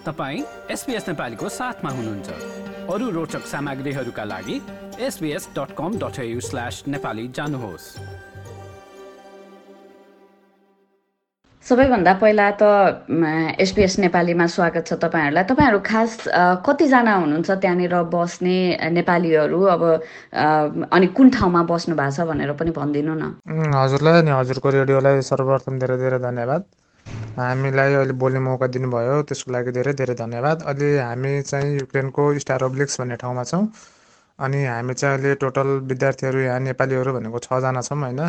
तपाईं SBS नेपालीको साथमा हुनुहुन्छ। अरु रोचक सामग्रीहरूका लागि sbs.com.au/nepali जानुहोस्। सबैभन्दा पहिला त SBS नेपालीमा स्वागत छ तपाईहरुलाई। तपाईहरु खास कतिजना हुनुहुन्छ त्यहाँनिर बस्ने नेपालीहरू अब अनि कुन ठाउँमा बस्नु भएको छ भनेर पनि भनिदिनु न। हजुरलाई अनि हजुरको रेडियोलाई सर्वप्रथम धेरै धेरै धन्यवाद। हामीलाई अहिले बोल्ने मौका दिनुभयो त्यसको लागि धेरै धेरै धन्यवाद। अहिले हामी चाहिँ युक्रेनको स्टारोब्लिक्स भन्ने ठाउँमा छौँ अनि हामी चाहिँ अहिले टोटल विद्यार्थीहरू यहाँ नेपालीहरू भनेको 6 जना छौँ हैन।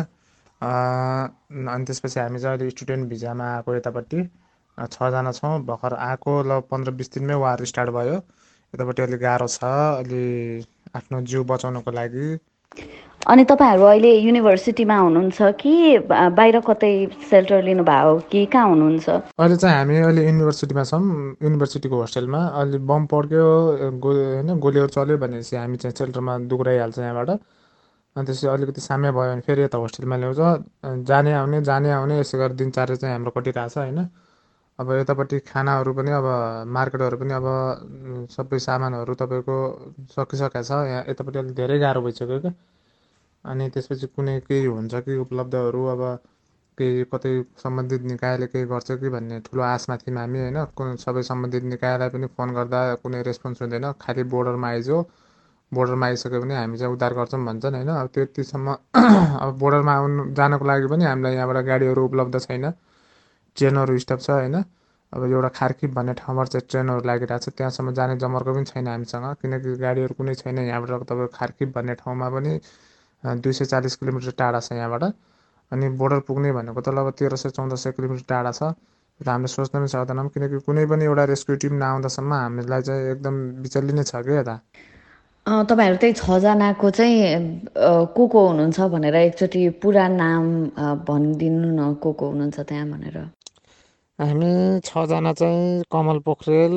अनि त्यसपछि हामी चाहिँ अहिले स्टुडेन्ट भिजामा आएको यतापट्टि 6 जना छौँ। भर्खर आएको ल 15-20 दिनमै वार स्टार्ट भयो। यतापट्टि अलि गाह्रो छ अलि आफ्नो जिउ बचाउनको लागि। अनि तपाईहरु अहिले युनिभर्सिटीमा हुनुहुन्छ कि बाहिर कतै सेल्टर लिनु भयो कि कहाँ हुनुहुन्छ? अहिले चाहिँ हामी अहिले युनिभर्सिटीमा छौँ, युनिभर्सिटीको होस्टेलमा। अलि बम पड्क्यो हैन गोलीहरू चल्यो भनेपछि हामी चाहिँ सेल्टरमा दुग्राइहाल्छ यहाँबाट। अनि त्यसपछि अलिकति साम्य भयो भने फेरि यता होस्टेलमा ल्याउँछ। जाने आउने यसै गरी दिनचर्या चाहिँ हाम्रो कटिरहेछ हैन। अब यतापट्टि खानाहरू पनि अब मार्केटहरू पनि अब सबै सामानहरू तपाईँको सकिसकेको छ। यहाँ यतापट्टि अलिक धेरै गाह्रो भइसक्यो क्या। अनि त्यसपछि कुनै केही हुन्छ कि उपलब्धहरू अब केही कतै सम्बन्धित निकायले केही गर्छ कि भन्ने ठुलो आशमा थियौँ हामी हैन। सबै सम्बन्धित निकायलाई पनि फोन गर्दा कुनै रेस्पोन्स हुँदैन। खालि बोर्डरमा आइजो, बोर्डरमा आइसक्यो भने हामी चाहिँ उद्धार गर्छौँ भन्छन् हैन। अब त्यतिसम्म अब बोर्डरमा जानको लागि पनि हामीलाई यहाँबाट गाडीहरू उपलब्ध छैन। ट्रेनहरू स्टप छ हैन। अब एउटा खार्किब भन्ने ठाउँबाट चाहिँ ट्रेनहरू लागिरहेको छ, त्यहाँसम्म जाने जमर्को पनि छैन हामीसँग किनकि गाडीहरू कुनै छैन। यहाँबाट तपाईँको खार्किब भन्ने ठाउँमा पनि 240 किलोमिटर टाढा छ यहाँबाट। अनि बोर्डर पुग्ने भनेको त अब 1300-1400 किलोमिटर टाढा छ। र हामीले सोच्न पनि सक्दैनौँ किनकि कुनै पनि एउटा रेस्क्यु टिम नआउँदासम्म हामीलाई चाहिँ एकदम बिचल्ली नै छ क्या यता। तपाईहरु त्यही 6 जनाको चाहिँ को हुनुहुन्छ भनेर एकचोटि पुरा नाम भनिदिनु न को हुनुहुन्छ त्यहाँ भनेर। हामी 6 जना चाहिँ कमल पोखरेल,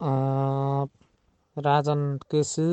राजन केसी,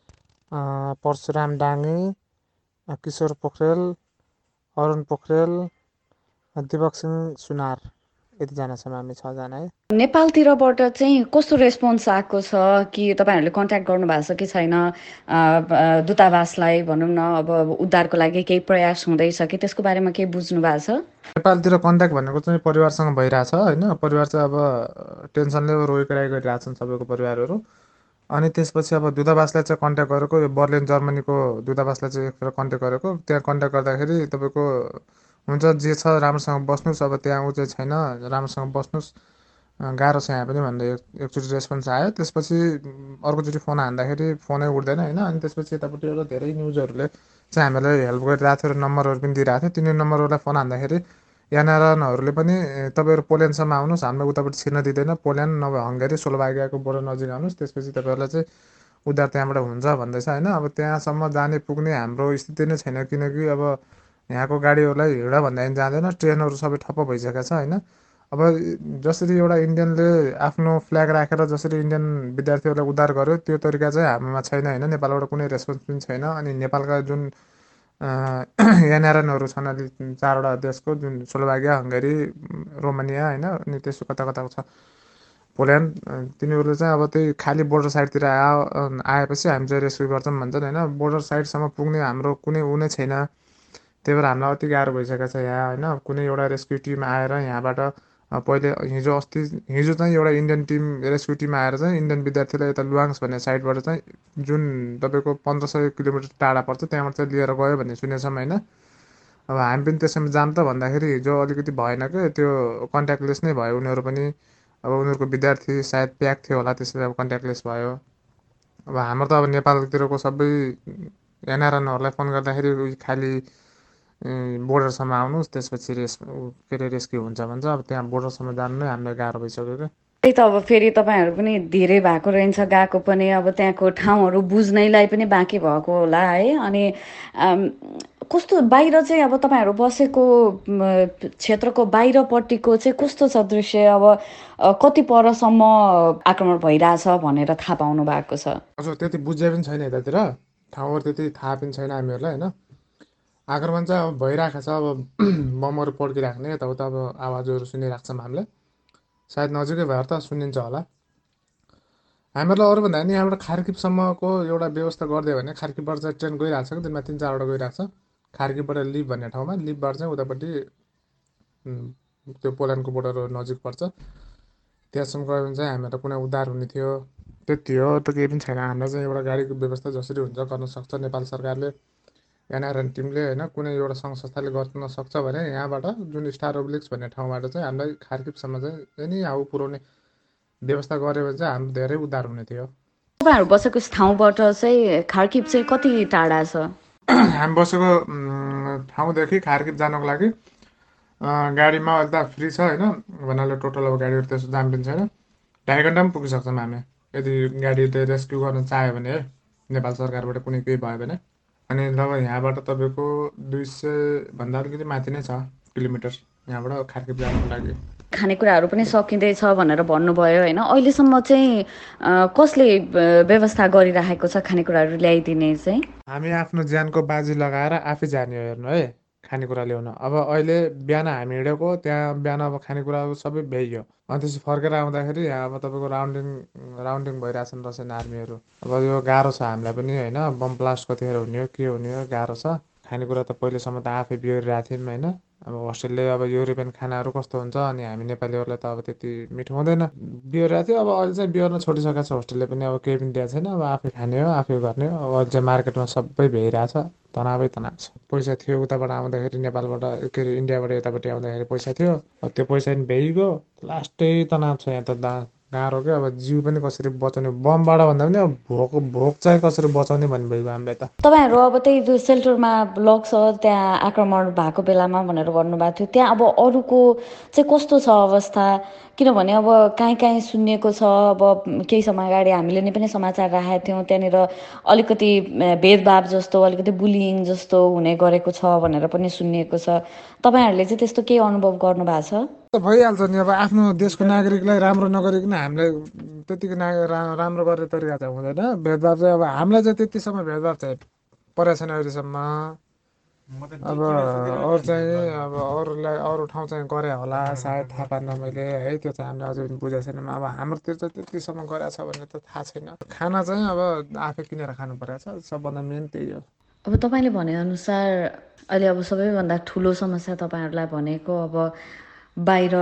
परशुराम डाङ्गे, किशोर पोखरेल, अरुण पोखरेल, दिपक सिंह सुनार, यतिजना छौँ हामी 6 जना है। नेपालतिरबाट चाहिँ कस्तो रेस्पोन्स आएको छ कि तपाईहरुले कन्ट्याक्ट गर्नु भएको छ कि छैन दूतावासलाई भनौँ न अब उद्धारको लागि केही प्रयास हुँदैछ कि त्यसको बारेमा केही बुझ्नु भएको छ? नेपालतिर कन्ट्याक्ट भनेको चाहिँ परिवारसँग भइरहेछ हैन। परिवार चाहिँ अब टेन्सनले रोइकराइ गरिरहेछन् सबैको परिवारहरू। अनि त्यसपछि अब दूतावासलाई चाहिँ कन्ट्याक्ट गरेको यो बर्लिन जर्मनीको दूतावासलाई चाहिँ एकखेर कन्ट्याक्ट गरेको। त्यहाँ कन्ट्याक्ट गर्दाखेरि तपाईँको हुन्छ जे छ राम्रोसँग बस्नुहोस्, अब त्यहाँ ऊ चाहिँ छैन राम्रोसँग बस्नुहोस्, गाह्रो छ यहाँ पनि भनेर एकचोटि रेस्पोन्स आयो। त्यसपछि अर्कोचोटि फोन हान्दाखेरि फोनै उठ्दैन हैन। अनि त्यसपछि यतापट्टि एउटा धेरै न्युजहरूले चाहिँ हामीलाई हेल्प गरिरहेको थियो र नम्बरहरू पनि दिइरहेको थियो। तिनी नम्बरहरूलाई फोन हान्दाखेरि एनआरएनहरूले पनि तपाईँहरू पोल्यान्डसम्म आउनुहोस्, हामीलाई उतापट्टि छिर्न दिँदैन, पोल्यान्ड नभए हङ्गेरी स्लोभाकियाको बोर्डर नजिक आउनुहोस्, त्यसपछि तपाईँहरूलाई चाहिँ उद्धार त्यहाँबाट हुन्छ भन्दैछ हैन। अब त्यहाँसम्म जाने पुग्ने हाम्रो स्थिति नै छैन किनकि अब यहाँको गाडीहरूलाई हिँड भन्दा पनि जाँदैन, ट्रेनहरू सबै ठप्प भइसकेको छ हैन। अब जसरी एउटा इन्डियनले आफ्नो फ्ल्याग राखेर जसरी इन्डियन विद्यार्थीहरूलाई उद्धार गर्यो त्यो तरिका चाहिँ हाम्रोमा छैन हैन। नेपालबाट कुनै रेस्पोन्स पनि छैन। अनि नेपालका जुन एनआरएनहरू छन् अलि 4वटा देशको जुन स्लोभाकिया, हङ्गेरी, रोमानिया हैन अनि त्यसो कता कताको छ पोल्यान्ड, तिनीहरूले चाहिँ अब त्यही खाली बोर्डर साइडतिर आएपछि हामी चाहिँ रेस्क्यु गर्छौँ भन्छन् हैन। बोर्डर साइडसम्म पुग्ने हाम्रो कुनै ऊ नै छैन। त्यही भएर हामीलाई अति गाह्रो भइसकेको छ यहाँ हैन। कुनै एउटा रेस्क्यु टिम आएर यहाँबाट पहिले हिजो चाहिँ एउटा इन्डियन टिम रेस्क्यु टिम आएर चाहिँ इन्डियन विद्यार्थीलाई यता लुवाङ्स भन्ने साइडबाट चाहिँ जुन तपाईँको 1500 किलोमिटर टाढा पर्छ त्यहाँबाट चाहिँ लिएर गयो भन्ने सुनेछौँ हैन। अब हामी पनि त्यसैमा जाम त भन्दाखेरि हिजो अलिकति भएन क्या, त्यो कन्ट्याक्टलेस नै भयो उनीहरू पनि। अब उनीहरूको विद्यार्थी सायद प्याक थियो होला त्यसैले अब कन्ट्याक्टलेस भयो। अब हाम्रो त अब नेपालतिरको सबै एनआरएनहरूलाई फोन गर्दाखेरि खालि बोर्डरसम्म आउनुहोस् त्यसपछि रेस्क्यु हुन्छ भन्छ। अब त्यहाँ बोर्डरसम्म जानु नै हामीलाई गाह्रो भइसक्यो क्या। त्यही त अब फेरि तपाईहरु पनि धेरै भएको रहेछ गएको पनि अब त्यहाँको ठाउँहरू बुझ्नैलाई पनि बाँकी भएको होला है। अनि कस्तो बाहिर चाहिँ अब तपाईहरु बसेको क्षेत्रको बाहिरपट्टिको चाहिँ कस्तो छ दृश्य? अब कति परसम्म आक्रमण भइरहेछ भनेर थाहा पाउनु भएको छ? हजुर त्यति बुझे पनि छैन यतातिर, ठाउँहरू त्यति थाहा पनि छैन हामीहरूलाई हैन। आक्रमण चाहिँ अब भइरहेको छ, अब बमहरू पड्किराख्ने यताउता अब आवाजहरू सुनिरहेको छौँ हामीले। सायद नजिकै भएर त सुनिन्छ होला। हामीहरूलाई अरूभन्दा नि यहाँबाट खार्किबसम्मको एउटा व्यवस्था गरिदियो भने खार्किबबाट चाहिँ ट्रेन गइरहेको छ कि दिनमा 3-4वटा गइरहेको छ। खार्किबबाट लिभ भन्ने ठाउँमा लिभबाट चाहिँ उतापट्टि त्यो पोल्यान्डको बोर्डर नजिक पर्छ। त्यहाँसम्म गयो भने चाहिँ हामीहरूलाई कुनै उद्धार हुने थियो। त्यति हो, त केही पनि छैन। हामीलाई चाहिँ एउटा गाडीको व्यवस्था जसरी हुन्छ गर्न सक्छ नेपाल सरकारले, एनआरएन टिमले होइन, कुनै एउटा सङ्घ संस्थाले गर्न सक्छ भने यहाँबाट जुन स्टार ओब्लिक्स भन्ने ठाउँबाट चाहिँ हामीलाई खार्किबसम्म चाहिँ एनी हाउ पुऱ्याउने व्यवस्था गऱ्यो भने चाहिँ हाम्रो धेरै उद्धार हुने थियो। तपाईँहरू बसेको ठाउँबाट चाहिँ खार्किब चाहिँ कति टाढा छ? हामी बसेको ठाउँदेखि खार्किब जानको लागि गाडीमा अहिले त फ्री छ होइन, भन्नाले टोटल अब गाडीहरू त्यस्तो दाम पनि छैन। 2.5 घन्टा पनि पुगिसक्छौँ हामी, यदि गाडीले रेस्क्यु गर्न चाह्यो भने है, नेपाल सरकारबाट कुनै केही भयो भने। अनि जब यहाँबाट तपाईँको 200 भन्दा अलिकति माथि नै छ किलोमिटर यहाँबाट खार्किब जानको लागि। खानेकुराहरू पनि सकिँदैछ भनेर भन्नुभयो होइन, अहिलेसम्म चाहिँ कसले व्यवस्था गरिराखेको छ खानेकुराहरू ल्याइदिने चाहिँ? हामी आफ्नो ज्यानको बाजी लगाएर आफै जाने हो हेर्नु है खानेकुरा ल्याउन। अब अहिले बिहान हामी हिँडेको त्यहाँ बिहान अब खानेकुराहरू सबै भ्याइयो। अनि त्यसपछि फर्केर आउँदाखेरि यहाँ अब तपाईँको राउन्डिङ भइरहेछन् रसियन आर्मीहरू। अब यो गाह्रो छ हामीलाई पनि होइन, बम ब्लास्ट कतिखेर हुने हो के हुने हो गाह्रो छ। खानेकुरा त पहिलेसम्म त आफै बिहोरिरहेको थियौँ होइन। अब होस्टेलले अब युरोपियन खानाहरू कस्तो हुन्छ, अनि हामी नेपालीहरूलाई त अब त्यति मिठो हुँदैन, बिहोरिरहेको थियो। अब अहिले चाहिँ बिहोर्न छोडिसकेको छ होस्टेलले पनि, अब केही पनि दिएको छैन। अब आफै खाने हो आफै गर्ने हो। अब अहिले चाहिँ मार्केटमा सबै भ्याइरहेछ, तनावै तनाव छ। पैसा थियो उताबाट आउँदाखेरि, नेपालबाट के अरे इन्डियाबाट यतापट्टि आउँदाखेरि पैसा थियो, त्यो पैसा पनि भ्याइगयो। लास्टै तनाव छ यहाँ त गाह्रो क्या। अब जिउ पनि कसरी बचाउने, बमबाट भन्दा पनि अब भोक चाहिँ कसरी बचाउने भन्ने भइगयो हामीलाई त। तपाईँहरू अब त्यही त्यो सेल्टरमा लग्छ त्यहाँ आक्रमण भएको बेलामा भनेर भन्नुभएको थियो, त्यहाँ अब अरूको चाहिँ कस्तो छ अवस्था? किनभने अब काहीँ काहीँ सुनिएको छ, अब केही समय अगाडि हामीले नै पनि समाचार राखेका थियौँ, त्यहाँनिर अलिकति भेदभाव जस्तो अलिकति बुलिङ जस्तो हुने गरेको छ भनेर पनि सुनिएको छ। तपाईँहरूले चाहिँ त्यस्तो केही अनुभव गर्नुभएको छ? त भइहाल्छ नि, अब आफ्नो देशको नागरिकलाई राम्रो नगरिकन हामीलाई त्यतिको राम्रो गर्ने तरिका चाहिँ हुँदैन। भेदभाव चाहिँ अब हामीलाई चाहिँ त्यतिसम्म भेदभाव चाहिँ परेको छैन अहिलेसम्म। अब अरू चाहिँ अब अरूलाई अरू ठाउँ चाहिँ गरे होला सायद, थाहा पाएन मैले है, त्यो चाहिँ हामीले अझै पनि बुझेको छैनौँ। अब हाम्रोतिर चाहिँ त्यतिसम्म गरेको छ भन्ने त थाहा छैन। खाना चाहिँ अब आफै किनेर खानु परेको छ, सबभन्दा मेन त्यही हो। अब तपाईँले भनेअनुसार अहिले अब सबैभन्दा ठुलो समस्या तपाईँहरूलाई भनेको अब बाहिर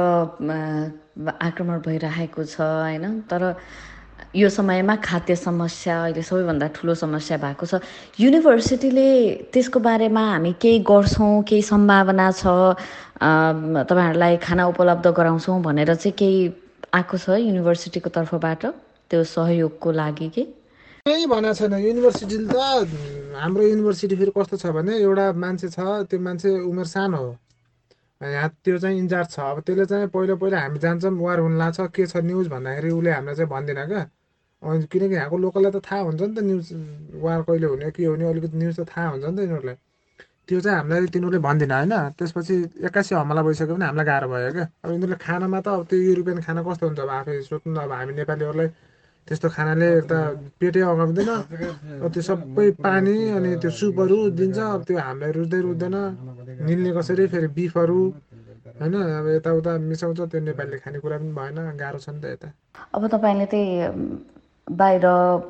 आक्रमण भइरहेको छ होइन, तर यो समयमा खाद्य समस्या अहिले सबैभन्दा ठुलो समस्या भएको छ। युनिभर्सिटीले त्यसको बारेमा हामी केही गर्छौँ, केही सम्भावना छ तपाईँहरूलाई खाना उपलब्ध गराउँछौँ भनेर चाहिँ केही आएको छ युनिभर्सिटीको तर्फबाट त्यो सहयोगको लागि? के केही भनेको छैन युनिभर्सिटीले त। हाम्रो युनिभर्सिटी फेरि कस्तो छ भने, एउटा मान्छे छ, त्यो मान्छे उमेर सानो हो, यहाँ त्यो चाहिँ इन्चार्ज छ। अब त्यसले चाहिँ पहिला हामी जान्छौँ, वार हुन लाग्छ के छ न्युज भन्दाखेरि उसले हामीलाई चाहिँ भन्दैन क्या। किनकि यहाँको लोकललाई त थाहा हुन्छ नि त न्युज, वार कहिले हुने के हुने अलिकति न्युज त थाहा हुन्छ नि त यिनीहरूलाई। त्यो चाहिँ हामीलाई तिनीहरूले भन्दैन होइन। त्यसपछि 81 हमला भइसक्यो भने हामीलाई गाह्रो भयो क्या। अब यिनीहरूले खानामा त अब त्यो युरोपियन खाना कस्तो हुन्छ अब आफै सोध्नु न। अब हामी नेपालीहरूलाई त्यस्तो खानाले त पेटै अगाउँदैन। त्यो सबै पानी अनि त्यो सुपहरू दिन्छ, अब त्यो हामीलाई रुच्दैन। निल्ने कसरी फेरि बिफहरू होइन, अब यताउता मिसाउँछ, त्यो नेपालीले खानेकुरा पनि भएन, गाह्रो छ नि त यता। अब तपाईँले त्यही बाहिर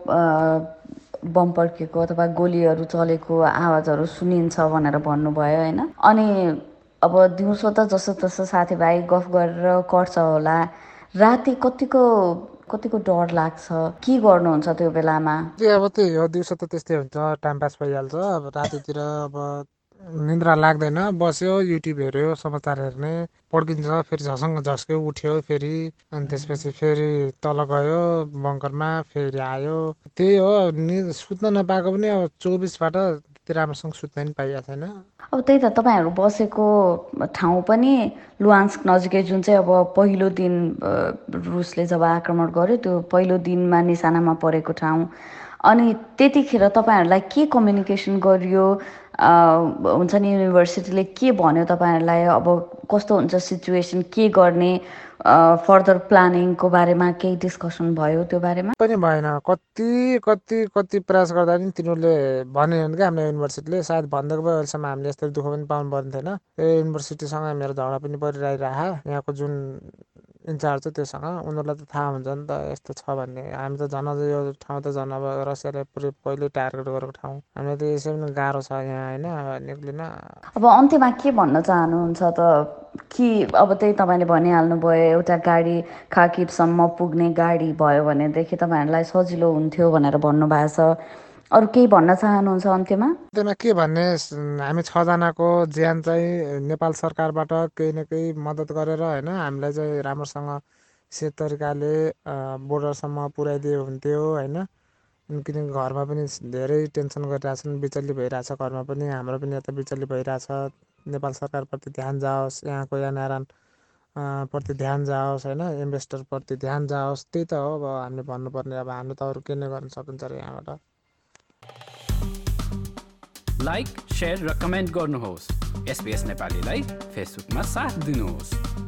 बम पड्केको अथवा गोलीहरू चलेको आवाजहरू सुनिन्छ भनेर भन्नुभयो होइन, अनि अब दिउँसो त जसो तसो साथीभाइ गफ गरेर कट्छ होला, राति कतिको डर लाग्छ? के गर्नुहुन्छ त्यो बेलामा? अब त्यही हो, दिउँसो त त्यस्तै हुन्छ, टाइम पास भइहाल्छ। अब रातितिर अब निन्द्रा लाग्दैन, बस्यो युट्युब हेऱ्यो, समाचार हेर्ने, पड्किन्छ, फेरि झसङ्ग झस्क्यो उठ्यो फेरि, अनि त्यसपछि फेरि तल गयो बङ्करमा, फेरि आयो। त्यही हो, सुत्न नपाएको पनि अब 24बाट त्यति राम्रोसँग सुत्न पनि पाइएको छैन। अब त्यही त तपाईँहरू बसेको ठाउँ पनि लुहान्स्क नजिकै, जुन चाहिँ अब पहिलो दिन रुसले जब आक्रमण गर्यो त्यो पहिलो दिनमा निशानामा परेको ठाउँ। अनि त्यतिखेर तपाईँहरूलाई के कम्युनिकेसन गरियो? हुन्छ नि युनिभर्सिटीले के भन्यो तपाईँहरूलाई? अब कस्तो हुन्छ सिचुएसन, के गर्ने, फर्दर प्लानिङको बारेमा केही डिस्कसन भयो त्यो बारेमा? पनि भएन। कति कति कति प्रयास गर्दा पनि तिनीहरूले भनेन क्या हाम्रो युनिभर्सिटीले। सायद भनिदिएको भए अहिलेसम्म हामीले यस्तो दुःख पनि पाउनु पर्ने थिएन। यो युनिभर्सिटीसँग मेरो झगडा पनि परिरहेको। यहाँको जुन इन्चार्ज छ त्योसँग उनीहरूलाई त थाहा हुन्छ नि त यस्तो छ भन्ने। हामी त झन् अझै यो ठाउँ त झन् अब रसियाले पुरै पहिल्यै टार्गेट गरेको ठाउँ। हामीलाई त यसै पनि गाह्रो छ यहाँ होइन निक्लिन। अब अन्त्यमा के भन्न चाहनुहुन्छ त कि अब त्यही तपाईँले भनिहाल्नुभयो एउटा गाडी खार्किभसम्म पुग्ने गाडी भयो भनेदेखि तपाईँहरूलाई सजिलो हुन्थ्यो भनेर भन्नुभएको छ। अरू केही भन्न चाहनुहुन्छ अन्त्यमा? त्यसमा के भन्ने हामी 6जनाको ज्यान चाहिँ नेपाल सरकारबाट केही न केही मद्दत गरेर होइन हामीलाई चाहिँ राम्रोसँग सेफ तरिकाले बोर्डरसम्म पुर्याइदियो हुन्थ्यो होइन। किनकि घरमा पनि धेरै टेन्सन गरिरहेछन्, बिचल्ली भइरहेछ घरमा पनि, हाम्रो पनि यता बिचल्ली भइरहेछ। नेपाल सरकारप्रति ध्यान जाओस्, यहाँको एनआरएन प्रति ध्यान जाओस् होइन, इन्भेस्टरप्रति ध्यान जाओस्। त्यही त हो अब हामीले भन्नुपर्ने। अब हामीले त अरू के नै गर्न सकिन्छ र यहाँबाट। लाइक, शेयर र कमेन्ट गर्नुहोस्। SBS नेपालीलाई फेसबुकमा साथ दिनुहोस्।